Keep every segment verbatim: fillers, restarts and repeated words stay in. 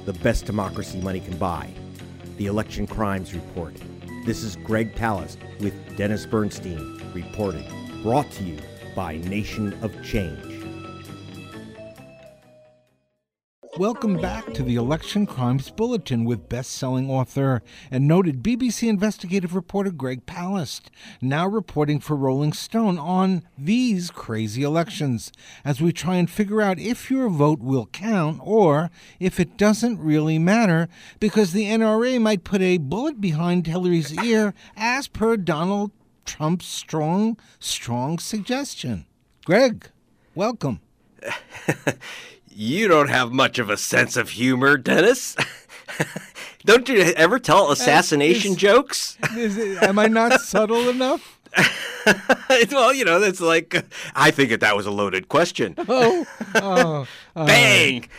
the best democracy money can buy, the Election Crimes Report. This is Greg Palast with Dennis Bernstein reporting, brought to you by Nation of Change. Welcome back to the Election Crimes Bulletin with best-selling author and noted B B C investigative reporter Greg Palast, now reporting for Rolling Stone on these crazy elections, as we try and figure out if your vote will count or if it doesn't really matter because the N R A might put a bullet behind Hillary's ear as per Donald Trump's strong, strong suggestion. Greg, welcome. You don't have much of a sense of humor, Dennis. Don't you ever tell assassination is, jokes? Is it, am I not subtle enough? Well, you know, that's like, I think that that was a loaded question. Oh, oh uh, Bang!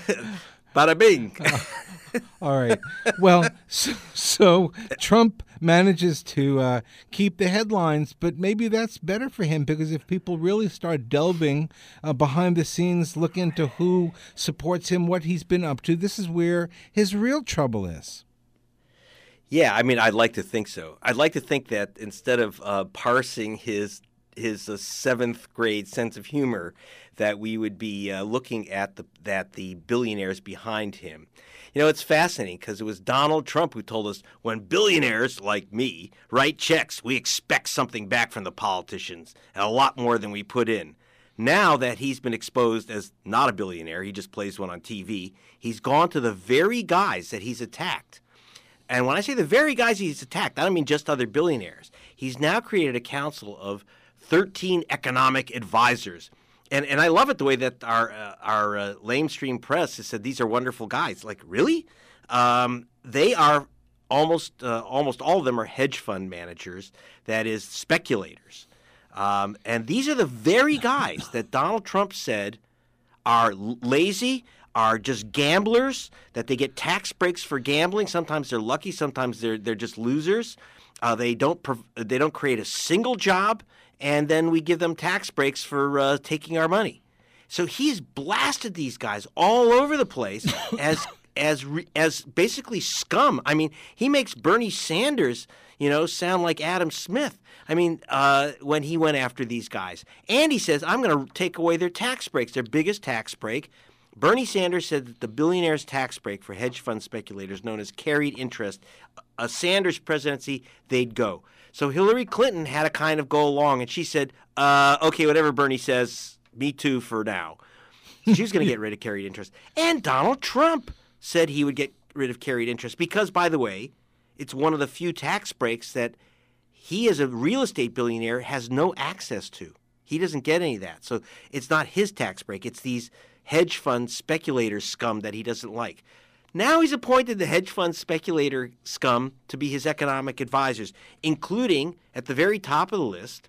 Bada bing. Uh, all right. Well, so, so Trump manages to uh, keep the headlines, but maybe that's better for him because if people really start delving uh, behind the scenes, look into who supports him, what he's been up to, this is where his real trouble is. Yeah, I mean, I'd like to think so. I'd like to think that instead of uh, parsing his his uh, seventh grade sense of humor, that we would be uh, looking at the that the billionaires behind him. You know, it's fascinating because it was Donald Trump who told us when billionaires like me write checks, we expect something back from the politicians, and a lot more than we put in. Now that he's been exposed as not a billionaire, he just plays one on T V, he's gone to the very guys that he's attacked. And when I say the very guys he's attacked, I don't mean just other billionaires. He's now created a council of thirteen economic advisors. And and I love it the way that our uh, our uh, lamestream press has said these are wonderful guys. Like, really? Um, they are almost uh, almost all of them are hedge fund managers, that is, speculators. Um, and these are the very guys that Donald Trump said are lazy, are just gamblers, that they get tax breaks for gambling. Sometimes they're lucky, sometimes they're they're just losers. Uh, they don't prov- they don't create a single job. And then we give them tax breaks for uh, taking our money. So he's blasted these guys all over the place as as as basically scum. I mean, he makes Bernie Sanders, you know, sound like Adam Smith. I mean, uh, when he went after these guys. And he says, I'm going to take away their tax breaks, their biggest tax break. Bernie Sanders said that the billionaire's tax break for hedge fund speculators, known as carried interest, a Sanders presidency, they'd go. So Hillary Clinton had to kind of go along, and she said, uh, okay, whatever Bernie says, me too for now. She was going to get rid of carried interest. And Donald Trump said he would get rid of carried interest because, by the way, it's one of the few tax breaks that he, as a real estate billionaire, has no access to. He doesn't get any of that. So it's not his tax break. It's these hedge fund speculator scum that he doesn't like. Now he's appointed the hedge fund speculator scum to be his economic advisors, including, at the very top of the list,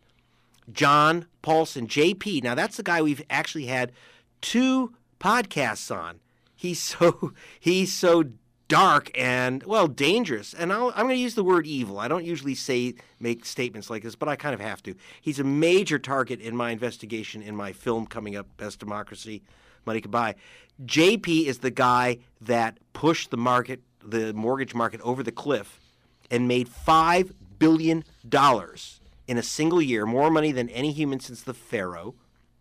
John Paulson, J P. Now, that's the guy we've actually had two podcasts on. He's so he's so dark and, well, dangerous. And I'll, I'm going to use the word evil. I don't usually say make statements like this, but I kind of have to. He's a major target in my investigation in my film coming up, Best Democracy Money Can Buy. J P is the guy that pushed the market, the mortgage market, over the cliff and made five billion dollars in a single year, more money than any human since the pharaoh,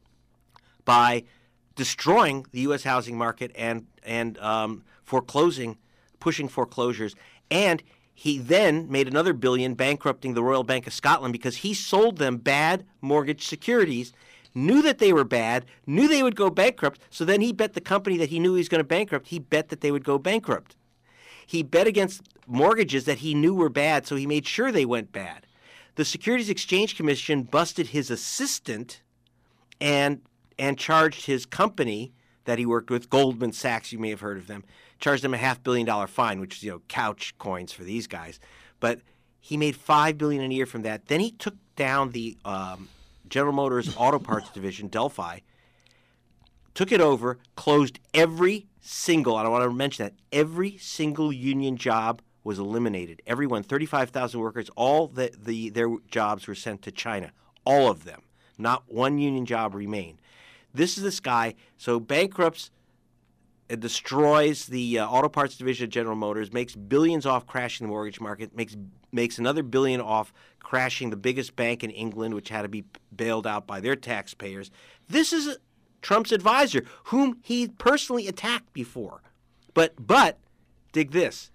by destroying the U S housing market and and um, foreclosing, pushing foreclosures. And he then made another billion bankrupting the Royal Bank of Scotland because he sold them bad mortgage securities, knew that they were bad, knew they would go bankrupt, so then he bet the company that he knew he was going to bankrupt, he bet that they would go bankrupt. He bet against mortgages that he knew were bad, so he made sure they went bad. The Securities Exchange Commission busted his assistant and and charged his company that he worked with, Goldman Sachs, you may have heard of them, charged them a half billion dollar fine, which is, you know, couch coins for these guys. But he made five billion dollars a year from that. Then he took down the um, General Motors Auto Parts Division, Delphi, took it over, closed every single, and I want to mention that, every single union job was eliminated. Everyone, thirty-five thousand workers, all the, the their jobs were sent to China. All of them. Not one union job remained. This is this guy, so bankrupts it destroys the uh, auto parts division of General Motors, makes billions off crashing the mortgage market, makes makes another billion off crashing the biggest bank in England, which had to be bailed out by their taxpayers. This is Trump's advisor, whom he personally attacked before. But but dig this.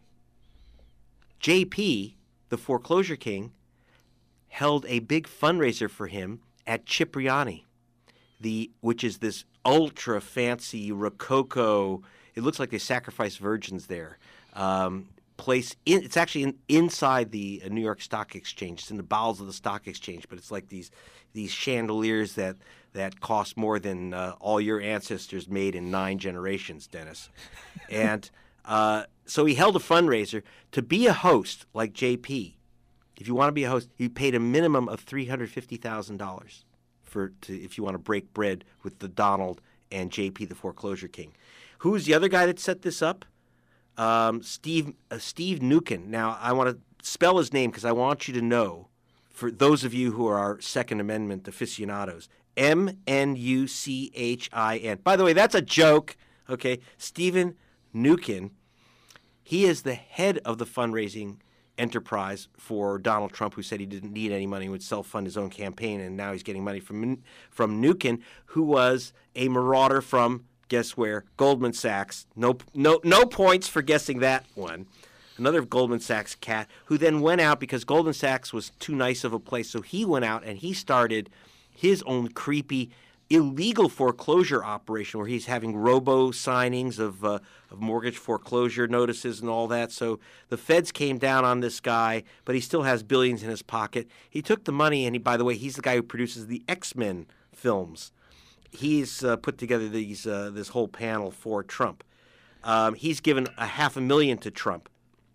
J P, the foreclosure king, held a big fundraiser for him at Cipriani, the which is this ultra fancy Rococo. It looks like they sacrifice virgins there. Um, place in, it's actually in, inside the uh, New York Stock Exchange. It's in the bowels of the stock exchange, but it's like these these chandeliers that that cost more than uh, all your ancestors made in nine generations, Dennis. And uh, so he held a fundraiser to be a host like J P. If you want to be a host, you paid a minimum of three hundred fifty thousand dollars for to, if you want to break bread with the Donald and J P, the foreclosure king. Who's the other guy that set this up? Um, Steve uh, Steve Nukin. Now, I want to spell his name because I want you to know, for those of you who are our Second Amendment aficionados, M N U C H I N. By the way, that's a joke, okay? Stephen Nukin. He is the head of the fundraising enterprise for Donald Trump, who said he didn't need any money and would self-fund his own campaign, and now he's getting money from from Nukin, who was a marauder from, guess where? Goldman Sachs. No, no, no points for guessing that one. Another Goldman Sachs cat, who then went out because Goldman Sachs was too nice of a place, so he went out and he started his own creepy, illegal foreclosure operation where he's having robo signings of uh, of mortgage foreclosure notices and all that. So the feds came down on this guy, but he still has billions in his pocket. He took the money, and he, by the way, he's the guy who produces the X-Men films. He's uh, put together these uh, this whole panel for Trump. Um, he's given a half a million to Trump.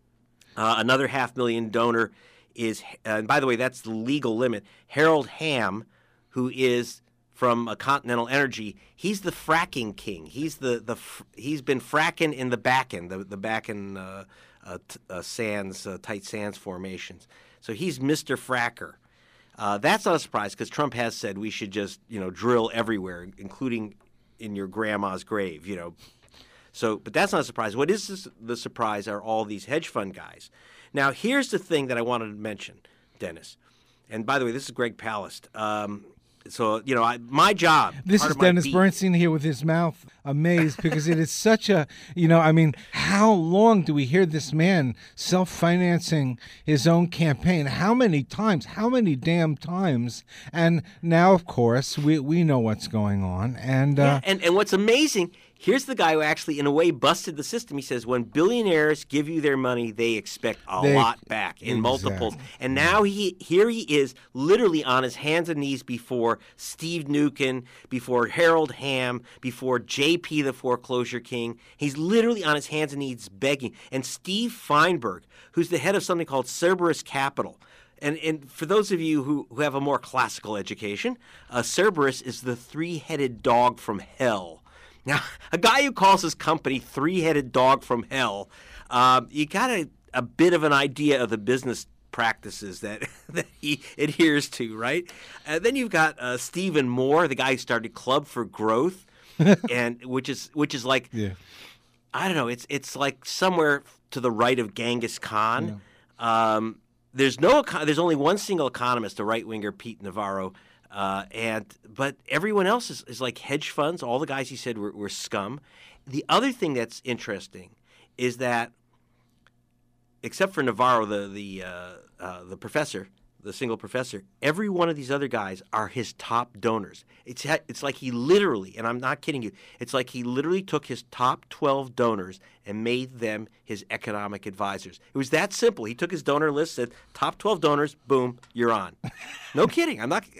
Uh, another half million donor is, uh, and by the way, that's the legal limit, Harold Hamm, who is from uh, Continental Energy. He's the fracking king. He's the the he's been fracking in the Bakken, the the Bakken uh, uh, t- uh, sands, uh, tight sands formations. So he's Mister Fracker. Uh, that's not a surprise because Trump has said we should just you know drill everywhere, including in your grandma's grave. You know, so but that's not a surprise. What is this, the surprise are all these hedge fund guys. Now here's the thing that I wanted to mention, Dennis. And by the way, this is Greg Palast. Um, So, you know, I, my job. This is Dennis Bernstein here with his mouth amazed because it is such a, you know, I mean, how long do we hear this man self-financing his own campaign? How many times? How many damn times? And now, of course, we, we know what's going on. And, uh, yeah, and and what's amazing, here's the guy who actually, in a way, busted the system. He says, when billionaires give you their money, they expect a They- lot back in exactly. multiples. And now he here he is, literally on his hands and knees before Steve Nukin, before Harold Hamm, before J P, the foreclosure king. He's literally on his hands and knees begging. And Steve Feinberg, who's the head of something called Cerberus Capital. And, and for those of you who, who have a more classical education, uh, Cerberus is the three-headed dog from hell. Now, a guy who calls his company Three-Headed Dog from Hell, uh, you got a, a bit of an idea of the business practices that, that he adheres to, right? Uh, then you've got uh, Stephen Moore, the guy who started Club for Growth, and which is which is like, yeah. I don't know, it's it's like somewhere to the right of Genghis Khan. Yeah. Um, there's no there's only one single economist, a right-winger, Pete Navarro. Uh, and but everyone else is, is like hedge funds. All the guys he said were, were scum. The other thing that's interesting is that, except for Navarro, the the uh, uh, the professor, the single professor, every one of these other guys are his top donors. It's it's like he literally, and I'm not kidding you, it's like he literally took his top twelve donors and made them his economic advisors. It was that simple. He took his donor list, said top twelve donors, boom, you're on. No kidding. I'm not.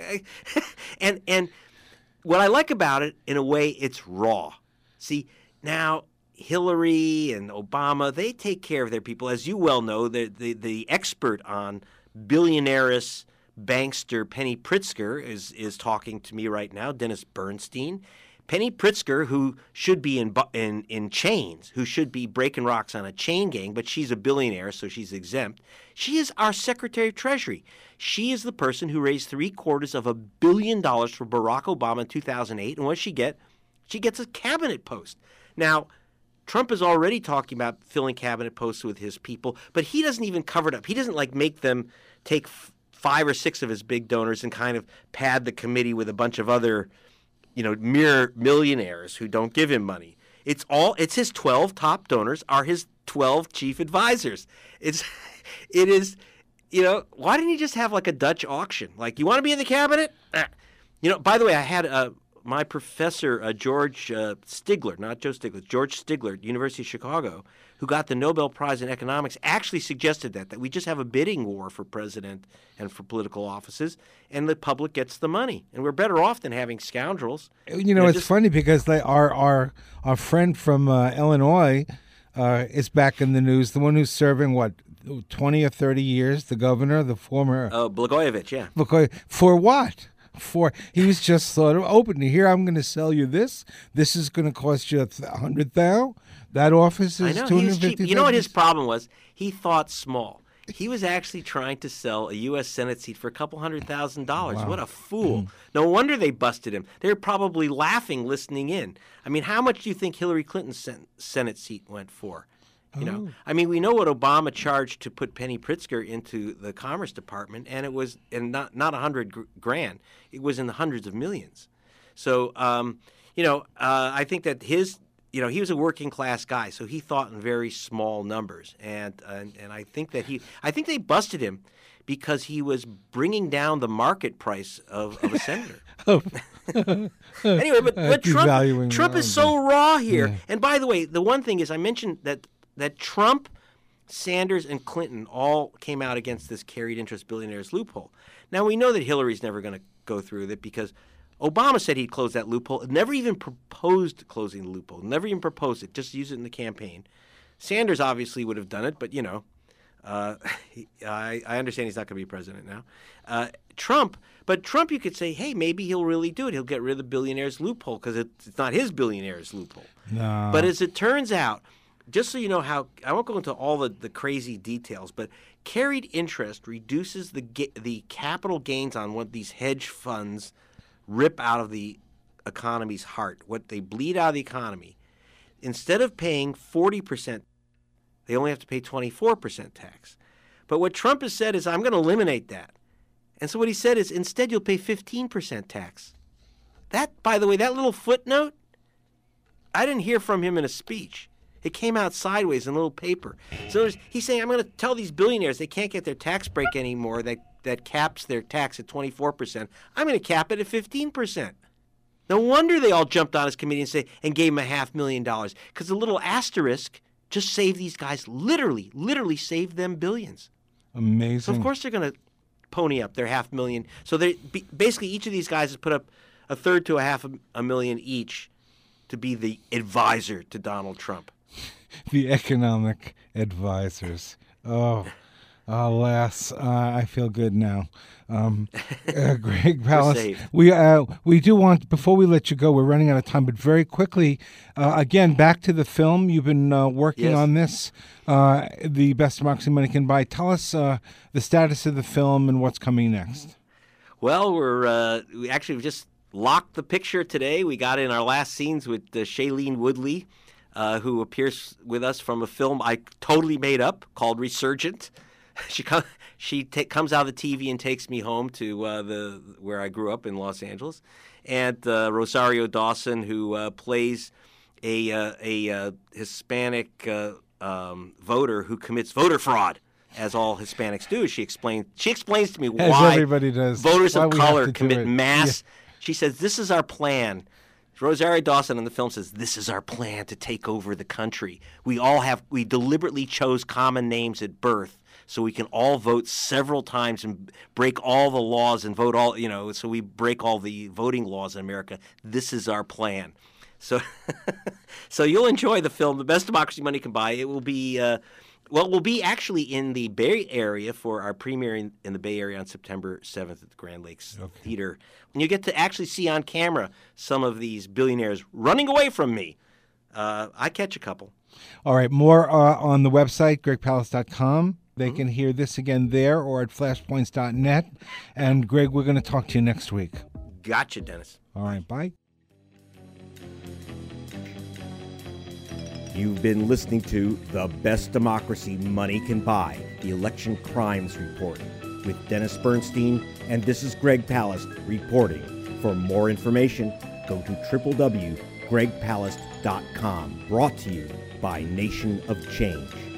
and and what I like about it, in a way, it's raw. See, now Hillary and Obama, they take care of their people, as you well know. The the, the expert on billionaireess bankster Penny Pritzker is is talking to me right now, Dennis Bernstein. Penny Pritzker, who should be in in in chains, who should be breaking rocks on a chain gang, but she's a billionaire, so she's exempt. She is our Secretary of Treasury. She is the person who raised three quarters of a billion dollars for Barack Obama in two thousand eight, and what does she get? She gets a cabinet post. Now, Trump is already talking about filling cabinet posts with his people, but he doesn't even cover it up. He doesn't like make them take f- five or six of his big donors and kind of pad the committee with a bunch of other, you know, mere millionaires who don't give him money. It's all it's his twelve top donors are his twelve chief advisors. It's it is, you know, why didn't he just have like a Dutch auction? Like, you want to be in the cabinet? Ah. You know, by the way, I had uh, my professor, uh, George uh, Stigler, not Joe Stiglitz, George Stigler at University of Chicago, who got the Nobel Prize in economics, actually suggested that, that we just have a bidding war for president and for political offices, and the public gets the money. And we're better off than having scoundrels. You know, you know it's just, funny because they, our, our, our friend from uh, Illinois uh, is back in the news, the one who's serving, what, twenty or thirty years, the governor, the former... Uh, Blagojevich, yeah. Blagojevich, for what? For he was just sort of open to here. I'm going to sell you this. This is going to cost you a hundred thousand. That office is two hundred fifty. You know what his problem was? He thought small. He was actually trying to sell a U S Senate seat for a couple hundred thousand dollars. Wow. What a fool! No wonder they busted him. They were probably laughing, listening in. I mean, how much do you think Hillary Clinton's sen- Senate seat went for? You know, Oh. I mean, we know what Obama charged to put Penny Pritzker into the Commerce Department, and it was and not not a hundred gr- grand. It was in the hundreds of millions. So, um, you know, uh, I think that his, you know, he was a working class guy, so he thought in very small numbers, and uh, and, and I think that he, I think they busted him because he was bringing down the market price of, of a senator. Anyway, but, but Trump, Trump is so raw here. Yeah. And by the way, the one thing is, I mentioned that. that Trump, Sanders, and Clinton all came out against this carried interest billionaires loophole. Now, we know that Hillary's never going to go through with it because Obama said he'd close that loophole, never even proposed closing the loophole, never even proposed it, just use it in the campaign. Sanders obviously would have done it, but, you know, uh, he, I, I understand he's not going to be president now. Uh, Trump, but Trump, you could say, hey, maybe he'll really do it. He'll get rid of the billionaires loophole because it's, it's not his billionaires loophole. No. But as it turns out, just so you know how, I won't go into all the, the crazy details, but carried interest reduces the the capital gains on what these hedge funds rip out of the economy's heart, what they bleed out of the economy. Instead of paying forty percent, they only have to pay twenty-four percent tax. But what Trump has said is, I'm going to eliminate that. And so what he said is, instead you'll pay fifteen percent tax. That, by the way, that little footnote, I didn't hear from him in a speech. It came out sideways in a little paper. So he's saying, I'm going to tell these billionaires they can't get their tax break anymore that, that caps their tax at twenty-four percent. I'm going to cap it at fifteen percent. No wonder they all jumped on his committee and, say, and gave him a half million dollars, because the little asterisk just saved these guys, literally, literally saved them billions. Amazing. So, of course, they're going to pony up their half million. So they basically each of these guys has put up a third to a half a million each to be the advisor to Donald Trump. The economic advisors. Oh, alas, uh, I feel good now. Um, uh, Greg Palast, we uh, we do want, before we let you go, we're running out of time, but very quickly, uh, again, back to the film. You've been uh, working yes. on this, uh, The Best Democracy Money Can Buy. Tell us uh, the status of the film and what's coming next. Well, we're uh, we actually just locked the picture today. We got in our last scenes with uh, Shailene Woodley, Uh, who appears with us from a film I totally made up called Resurgent. She com- she ta- comes out of the T V and takes me home to uh, the where I grew up in Los Angeles, and uh, Rosario Dawson, who uh, plays a uh, a uh, Hispanic uh, um, voter who commits voter fraud, as all Hispanics do. She explains she explains to me as why everybody does. voters why of color to commit mass. Yeah. She says, "This is our plan." Rosario Dawson in the film says, "This is our plan to take over the country. We all have, we deliberately chose common names at birth so we can all vote several times and break all the laws and vote all, you know, so we break all the voting laws in America. This is our plan." So, so you'll enjoy the film, The Best Democracy Money Can Buy. It will be, uh, well, we'll be actually in the Bay Area for our premiere in, in the Bay Area on September seventh at the Grand Lakes Okay. Theater. And you get to actually see on camera some of these billionaires running away from me. Uh, I catch a couple. All right, more uh, on the website, greg palast dot com. They Mm-hmm. can hear this again there or at flashpoints dot net. And, Greg, we're going to talk to you next week. Gotcha, Dennis. All right, bye. You've been listening to The Best Democracy Money Can Buy, the Election Crimes Report, with Dennis Bernstein, and this is Greg Palast reporting. For more information, go to w w w dot greg palast dot com. Brought to you by Nation of Change.